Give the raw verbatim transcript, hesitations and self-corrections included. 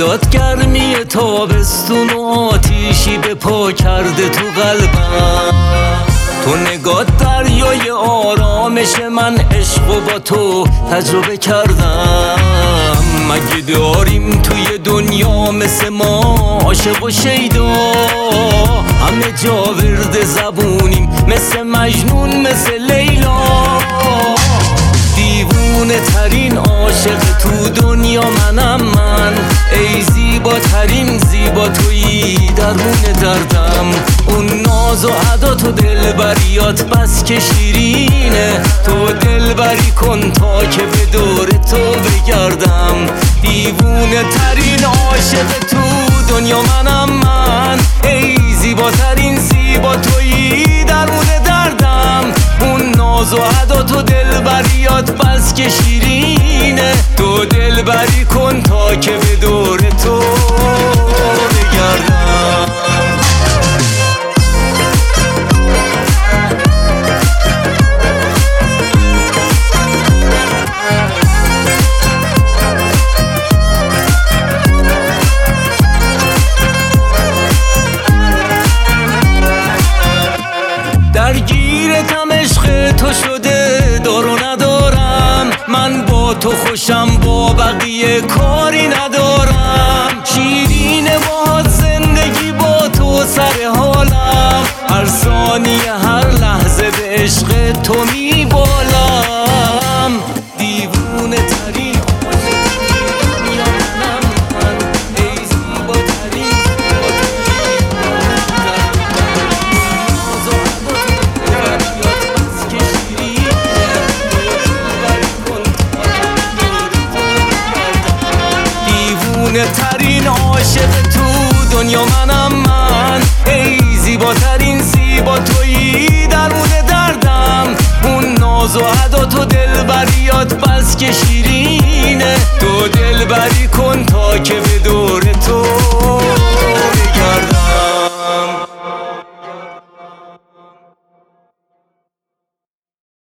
بیاد گرمی تابستون و آتیشی به پا کرده تو قلبم. تو نگاه دریای آرامش من، عشق و با تو تجربه کردم. مگه داریم توی دنیا مثل ما عاشق و شیدا؟ همه جا ورد زبونیم مثل مجنون مثل لیلا. دیوونه ترین عاشق تو دنیا منم من، ای زیباترین زیبا تویی درمون دردم. اون ناز و عدات و دلبریات بس که شیرینه، تو دلبری کن تا که به دور تو بگردم. دیوونه ترین عاشق تو دنیا منم من، ای زیباترین زیبا تویی درمون دردم. اون ناز و عدات و دلبریات بس که شیرینه، تو دلبری کن تا که به دور تو بگردم. درگیرتم عشق تو شده دارو ندارم، من با تو خوشم با بقیه کاری ندارم. شیرین باهات زندگی با تو سر حالم، هر ثانیه هر لحظه به عشق تو میبالم. دیوونه ترین ترین عاشق تو دنیا منم من، ای زیباترین زیبا تویی درمون دردم. اون ناز و عدات و دلبریات بس که شیرینه، تو دلبری کن تا که به دور